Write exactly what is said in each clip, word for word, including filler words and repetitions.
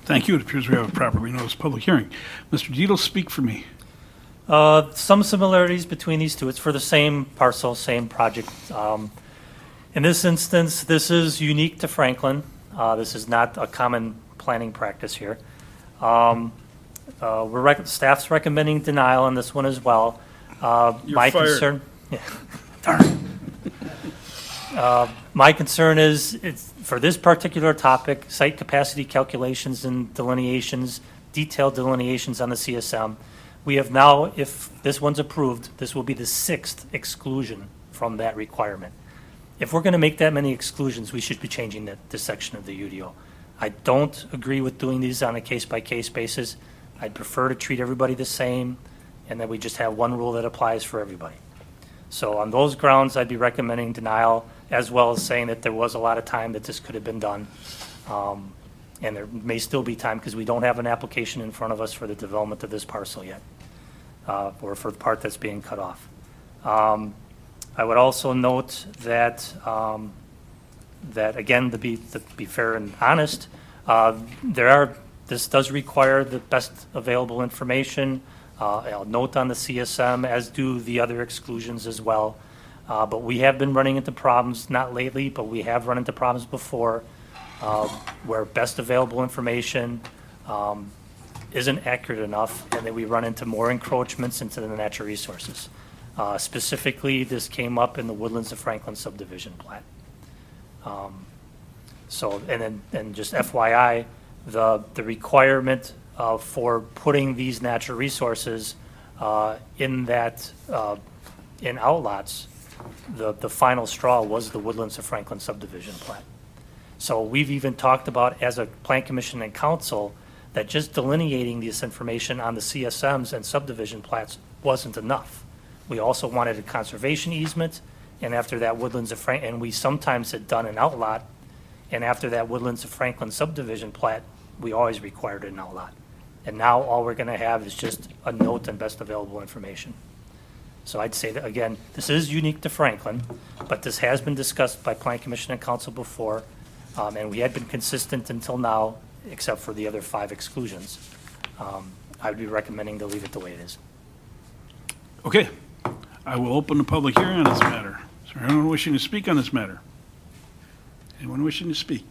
Thank you. It appears we have a properly noticed public hearing. Mister Dietel, speak for me. Uh, some similarities between these two. It's for the same parcel, same project. Um, in this instance, this is unique to Franklin. Uh, this is not a common planning practice here. Um, uh, we're rec- staff's recommending denial on this one as well. Uh, You're my fired. concern, yeah, darn. uh, my concern is it's for this particular topic, site capacity calculations and delineations, detailed delineations on the C S M. We have now, if this one's approved, this will be the sixth exclusion from that requirement. If we're going to make that many exclusions, we should be changing that, this section of the U D O. I don't agree with doing these on a case-by-case basis. I'd prefer to treat everybody the same and that we just have one rule that applies for everybody. So on those grounds, I'd be recommending denial, as well as saying that there was a lot of time that this could have been done. Um, and there may still be time because we don't have an application in front of us for the development of this parcel yet, uh, or for the part that's being cut off. Um, I would also note that, um, that again, to be, to be fair and honest, uh, there are, this does require the best available information. Uh, I'll note on the C S M, as do the other exclusions as well. Uh, but we have been running into problems, not lately, but we have run into problems before, uh, where best available information um, isn't accurate enough, and that we run into more encroachments into the natural resources. Uh, specifically, this came up in the Woodlands of Franklin subdivision plat. Um, so, and then, and just F Y I, the the requirement uh, for putting these natural resources uh, in that uh, in outlots, the the final straw was the Woodlands of Franklin subdivision plat. So we've even talked about, as a plan commission and council, that just delineating this information on the C S Ms and subdivision plats wasn't enough. We also wanted a conservation easement, and after that Woodlands of Franklin, and we sometimes had done an outlot, and after that Woodlands of Franklin subdivision plat, we always required an outlot. And now all we're going to have is just a note and best available information. So I'd say that, again, this is unique to Franklin, but this has been discussed by Plan Commission and Council before, um, and we had been consistent until now, except for the other five exclusions. Um, I would be recommending to leave it the way it is. Okay. I will open the public hearing on this matter. Is there anyone wishing to speak on this matter? Anyone wishing to speak?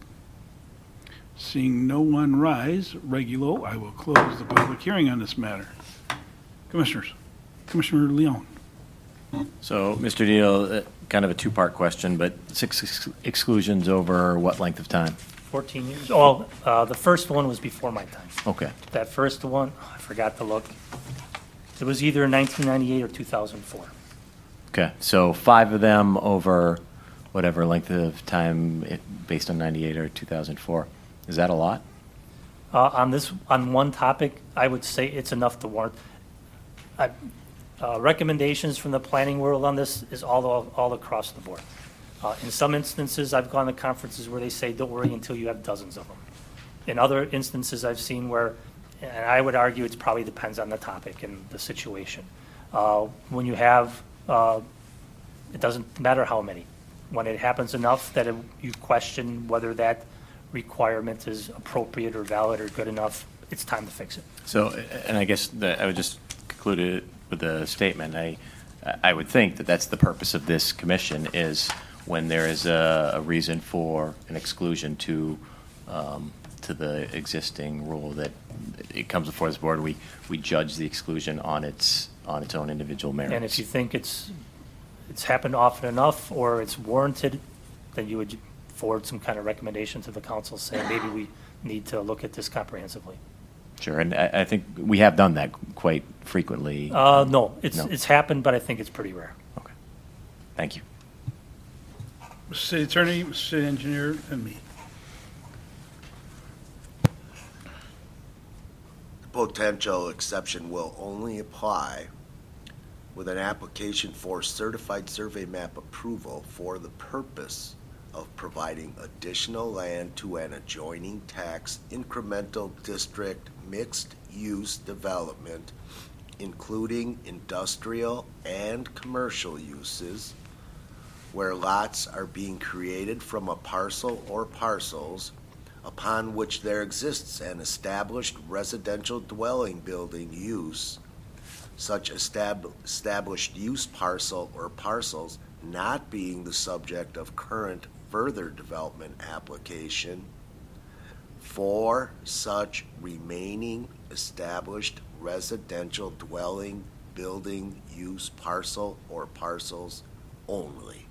Seeing no one rise, regulo, I will close the public hearing on this matter. Commissioners, Commissioner Leon. So, Mister Deal, uh, kind of a two-part question, but six ex- exclusions over what length of time? fourteen years. Oh, uh, the first one was before my time. Okay. That first one, oh, I forgot to look. It was either nineteen ninety-eight or two thousand four. Okay. So five of them over whatever length of time, it, based on ninety-eight or two thousand four. Is that a lot? Uh, on this, on one topic, I would say it's enough to warrant. I, uh, recommendations from the planning world on this is all all, all across the board. Uh, in some instances, I've gone to conferences where they say, "Don't worry until you have dozens of them." In other instances, I've seen where, and I would argue, it probably depends on the topic and the situation. Uh, when you have, uh, it doesn't matter how many. When it happens enough that it, you question whether that requirement is appropriate or valid or good enough, it's time to fix it. So, and I guess that I would just conclude it with a statement. I, I would think that that's the purpose of this commission, is when there is a, a reason for an exclusion to um, to the existing rule, that it comes before this board. We we judge the exclusion on its on its own individual merits. And if you think it's it's happened often enough or it's warranted, then you would forward some kind of recommendation to the council saying maybe we need to look at this comprehensively. Sure, and I, I think we have done that quite frequently. Uh, no, it's No. it's happened, but I think it's pretty rare. Okay, thank you. City Attorney, City Engineer, and me. The potential exception will only apply with an application for certified survey map approval for the purpose of providing additional land to an adjoining tax incremental district mixed-use development, including industrial and commercial uses, where lots are being created from a parcel or parcels upon which there exists an established residential dwelling building use, such estab- established use parcel or parcels not being the subject of current further development application, for such remaining established residential dwelling building use parcel or parcels only.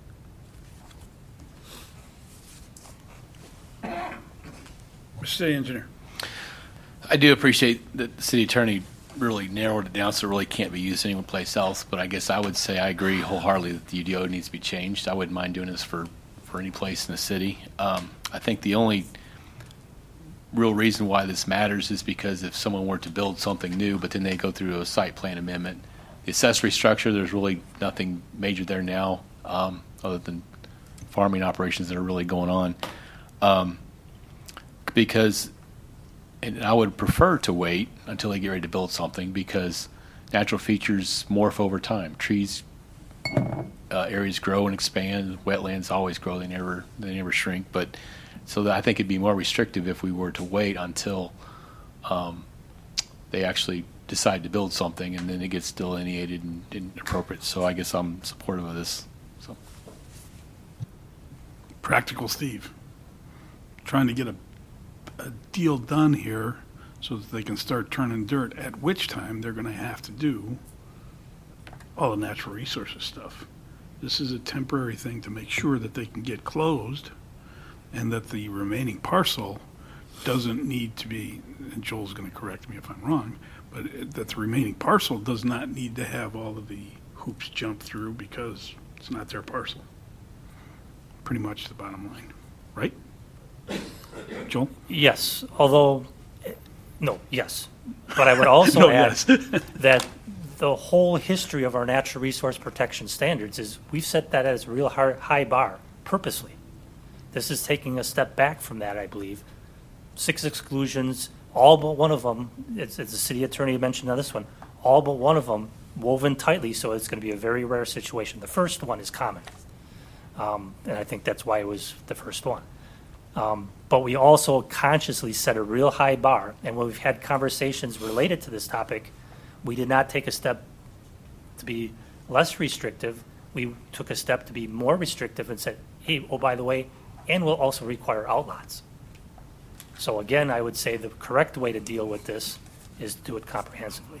Mister City Engineer. I do appreciate that the city attorney really narrowed it down so it really can't be used anyplace else, but I guess I would say I agree wholeheartedly that the U D O needs to be changed. I wouldn't mind doing this for, for any place in the city. Um, I think the only real reason why this matters is because if someone were to build something new, but then they go through a site plan amendment, the accessory structure, there's really nothing major there now, um, other than farming operations that are really going on. Um, because, and I would prefer to wait until they get ready to build something, because natural features morph over time. Trees, uh, areas grow and expand. Wetlands always grow; they never they never shrink. But so that I think it'd be more restrictive if we were to wait until um, they actually decide to build something, and then it gets delineated and, and appropriate. So I guess I'm supportive of this. So. Practical Steve. Trying to get a, a deal done here so that they can start turning dirt, at which time they're going to have to do all the natural resources stuff. This is a temporary thing to make sure that they can get closed and that the remaining parcel doesn't need to be, and Joel's going to correct me if I'm wrong, but it- that the remaining parcel does not need to have all of the hoops jumped through because it's not their parcel. Pretty much the bottom line, right? Joel? Yes, although, eh, no, yes. But I would also No, add yes. that the whole history of our natural resource protection standards is we've set that as a real high, high bar purposely. This is taking a step back from that, I believe. Six exclusions, all but one of them, it's, it's the city attorney mentioned on this one, all but one of them woven tightly, so it's going to be a very rare situation. The first one is common. Um, and I think that's why it was the first one. Um, but we also consciously set a real high bar, and when we've had conversations related to this topic, we did not take a step to be less restrictive. We took a step to be more restrictive and said, hey, oh, by the way, and we'll also require outlots. So again, I would say the correct way to deal with this is to do it comprehensively.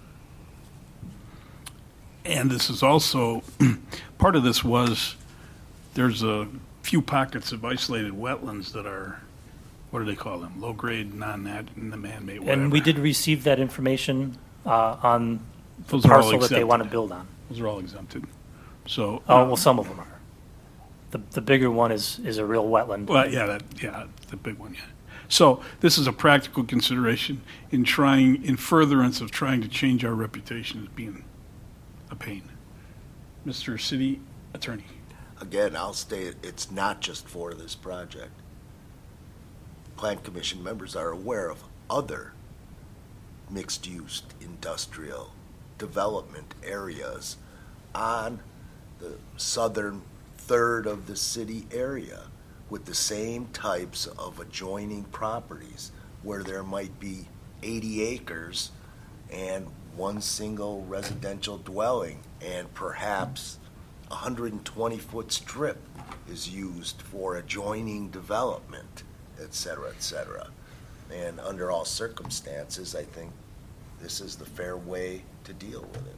And this is also, part of this was, there's a few pockets of isolated wetlands that are, what do they call them? Low-grade, non-nat, and the man-made, whatever. And we did receive that information uh, on the Those are all parcel that they want to exempted. build on. Those are all exempted. So. Oh, uh, well, some of them are. The, the bigger one is, is a real wetland. Well, yeah, that, yeah, the big one, yeah. So this is a practical consideration in trying, in furtherance of trying to change our reputation as being a pain. Mister City Attorney. Again, I'll state, it's not just for this project. Plan Commission members are aware of other mixed-use industrial development areas on the southern third of the city area with the same types of adjoining properties where there might be eighty acres and one single residential dwelling, and perhaps a one hundred twenty foot strip is used for adjoining development, et cetera, et cetera. And under all circumstances, I think this is the fair way to deal with it.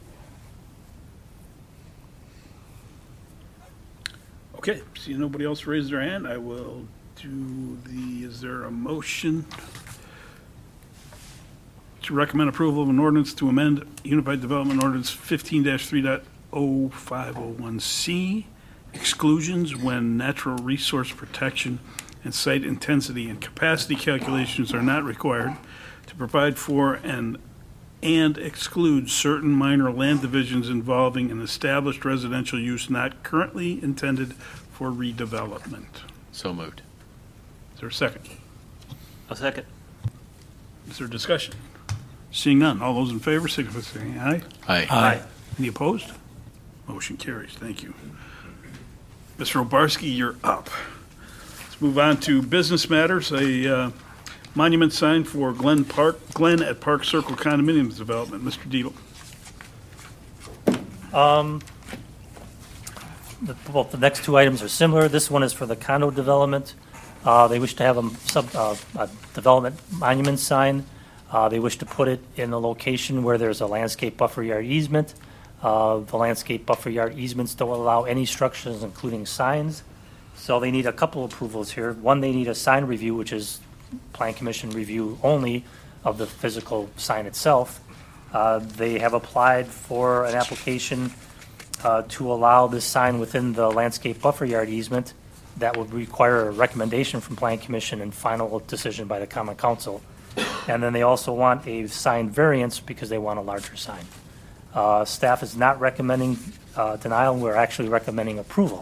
Okay, see nobody else raise their hand, I will do the, is there a motion to recommend approval of an ordinance to amend Unified Development Ordinance fifteen three point oh five oh one C, exclusions when natural resource protection and site intensity and capacity calculations are not required, to provide for and and exclude certain minor land divisions involving an established residential use not currently intended for redevelopment. So moved. Is there a second? A second. Is there discussion? Seeing none, all those in favor, signify by saying aye. Aye. Aye. Any opposed? Motion carries. Thank you. Mister Obarski, you're up. Let's Let's move on to business matters. A uh, monument sign for Glen Park, Glen at Park Circle Condominiums Development. Mister Dietl. Um, the, both the next two items are similar. This one is for the condo development. Uh, they wish to have a sub, uh, a development monument sign. Uh, they wish to put it in a location where there's a landscape buffer yard easement. Uh, the landscape buffer yard easements don't allow any structures, including signs. So they need a couple approvals here. One, they need a sign review, which is Plan Commission review only of the physical sign itself. Uh, They have applied for an application uh, to allow this sign within the landscape buffer yard easement. That would require a recommendation from Plan Commission and final decision by the Common Council. And then they also want a sign variance because they want a larger sign. Uh, Staff is not recommending uh, denial, we're actually recommending approval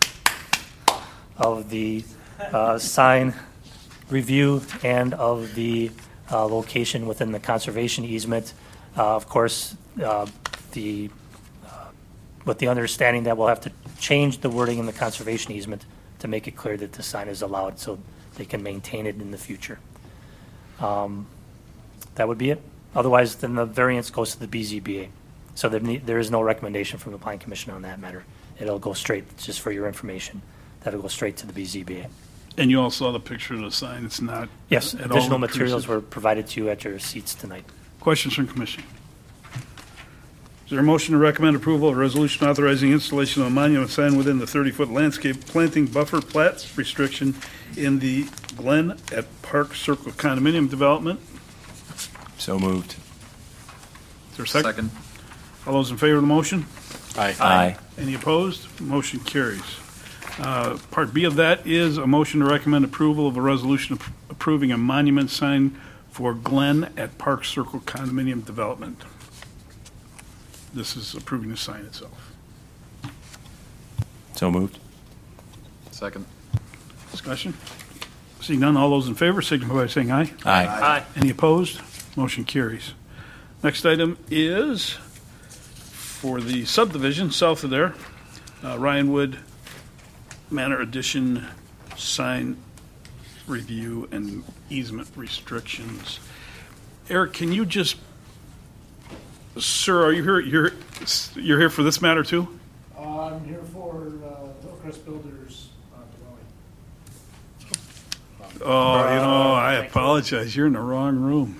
of the uh, sign review and of the uh, location within the conservation easement. Uh, Of course, uh, the, uh, with the understanding that we'll have to change the wording in the conservation easement to make it clear that the sign is allowed so they can maintain it in the future. Um, That would be it. Otherwise, then the variance goes to the B Z B A. So there, ne- there is no recommendation from the Plan Commission on that matter. It'll go straight, just for your information, that'll go straight to the B Z B A. And you all saw the picture of the sign. It's not Yes, at all additional materials intrusive. were provided to you at your seats tonight. Questions from commission? Is there a motion to recommend approval of a resolution authorizing installation of a monument sign within the thirty-foot landscape planting buffer plat restriction in the Glen at Park Circle condominium development? So moved. Is there a second? All those in favor of the motion? Aye. Aye. Any opposed? Motion carries. Uh, Part B of that is a motion to recommend approval of a resolution appro- approving a monument sign for Glen at Park Circle condominium development. This is approving the sign itself. So moved. Second. Discussion? Seeing none, all those in favor signify by saying aye. Aye. Aye. Any opposed? Motion carries. Next item is for the subdivision south of there, uh, Ryanwood Manor Addition sign review and easement restrictions. Eric, can you just, sir, are you here, you're, you're here for this matter too? Uh, I'm here for uh, Hillcrest Builders uh, dwelling. Oh, you know, I apologize. You're in the wrong room.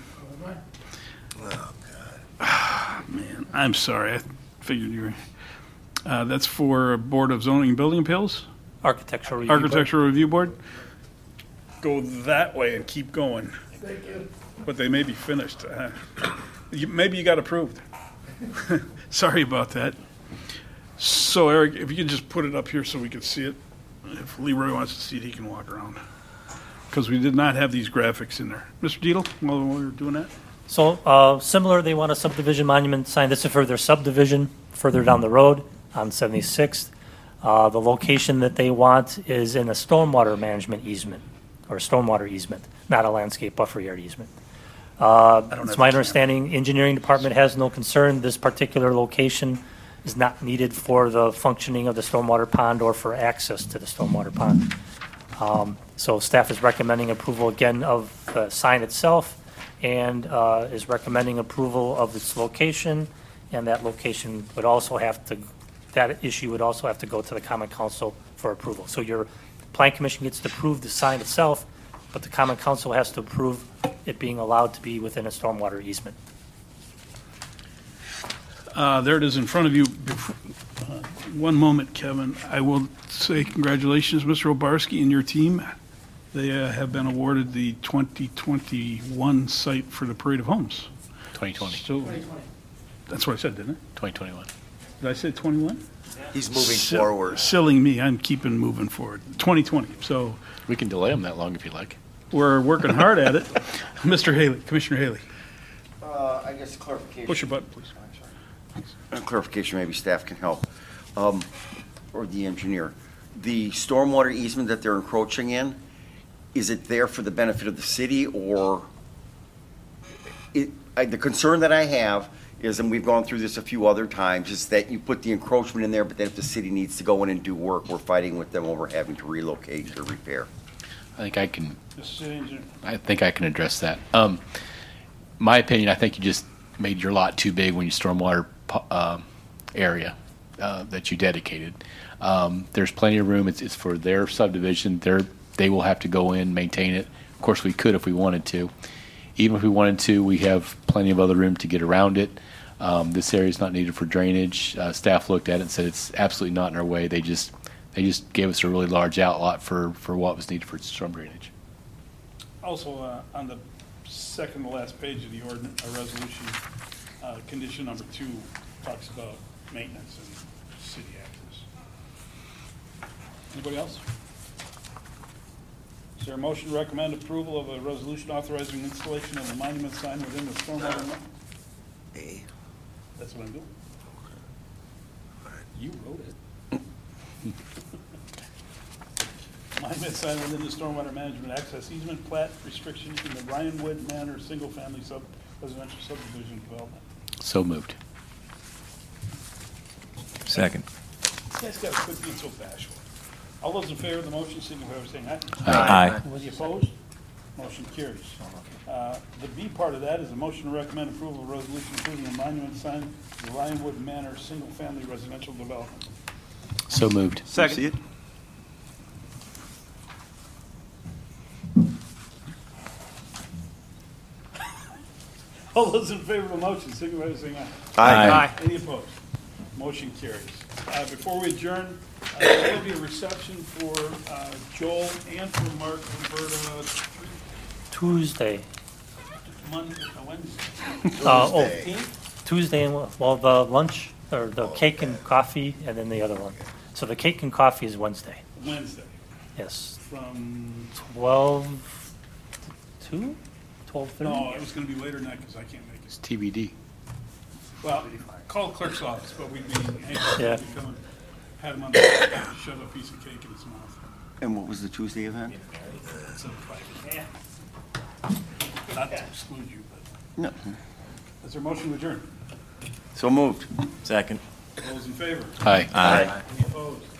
Man, I'm sorry. I figured you were. Uh, that's for Board of Zoning and Building Appeals? Architectural review. Board. Architectural Review Board? Go that way and keep going. Thank you. But they may be finished. Uh, you, maybe you got approved. Sorry about that. So, Eric, if you could just put it up here so we can see it. If Leroy wants to see it, he can walk around. Because we did not have these graphics in there. Mister Dietl, while we were doing that? So, uh, similar, they want a subdivision monument sign. This is for their subdivision further down the road on seventy-sixth. Uh, the location that they want is in a stormwater management easement, or stormwater easement, not a landscape buffer yard easement. Uh, don't it's have my a camera. understanding, engineering department has no concern. This particular location is not needed for the functioning of the stormwater pond or for access to the stormwater pond. Um, so staff is recommending approval again of the sign itself, and uh, is recommending approval of its location, and that location would also have to, that issue would also have to go to the Common Council for approval. So your Plan Commission gets to approve the sign itself, but the Common Council has to approve it being allowed to be within a stormwater easement. Uh, There it is in front of you. Bef- uh, One moment, Kevin. I will say congratulations, Mister Obarski and your team. They uh, have been awarded the twenty twenty-one site for the Parade of Homes. twenty twenty. So, that's what I said, didn't twenty twenty-one. I? Did I say twenty-one? He's moving forward. Silly me, I'm keeping moving forward. twenty twenty, so We can delay them that long if you like. we're working hard at it. Mister Haley, Commissioner Haley, Uh, I guess clarification. push your button, please. Uh, Clarification, maybe staff can help, um, or the engineer. The stormwater easement that they're encroaching in, is it there for the benefit of the city, or it, I, the concern that I have is, and we've gone through this a few other times, is that you put the encroachment in there, but then if the city needs to go in and do work, we're fighting with them over having to relocate or repair. I think I can, Mister City Engineer. I think I can address that. Um, my opinion, I think you just made your lot too big when you stormwater po- uh, area uh, that you dedicated. Um, there's plenty of room. It's, it's for their subdivision. They're, they will have to go in, maintain it. Of course, we could if we wanted to. Even if we wanted to, we have plenty of other room to get around it. Um, this area is not needed for drainage. Uh, staff looked at it and said it's absolutely not in our way. They just they just gave us a really large outlot for, for what was needed for storm drainage. Also, uh, on the second to last page of the ordinance, uh, resolution, uh, condition number two talks about maintenance and city access. Anybody else? Is there a motion to recommend approval of a resolution authorizing installation of a monument sign within the stormwater? mo- A. That's what I'm doing. You wrote it. Monument sign within the stormwater management access easement plat restriction in the Ryanwood Manor single-family sub, residential subdivision development. So moved. Second. This guy's got to quit being so bashful. All those in favor of the motion, signify by saying aye. Aye. Any opposed? Motion carries. Uh, The B part of that is a motion to recommend approval of resolution approving a monument sign in the Ryanwood Manor single-family residential development. So moved. Second. See it? All those in favor of the motion, signify by saying aye. Aye. Any opposed? Motion carries. Uh, Before we adjourn, uh, there will be a reception for uh, Joel and for Mark Roberta Tuesday. Monday, uh, Wednesday. Uh, oh, Tuesday. Tuesday, and well, the lunch, or the cake and coffee, and then the other one. So the cake and coffee is Wednesday. Wednesday, Yes. from, twelve to two? twelve thirty? no, it was going to be later than that because I can't make It's it. T B D. Well, call the clerk's office, but we'd be anxious Yeah. to come and have him on the, shove a piece of cake in his mouth. And what was the Tuesday event? It's a private. Not to exclude you, but No. is there a motion to adjourn? So moved. Second. All those in favor? Aye. Aye. Any opposed?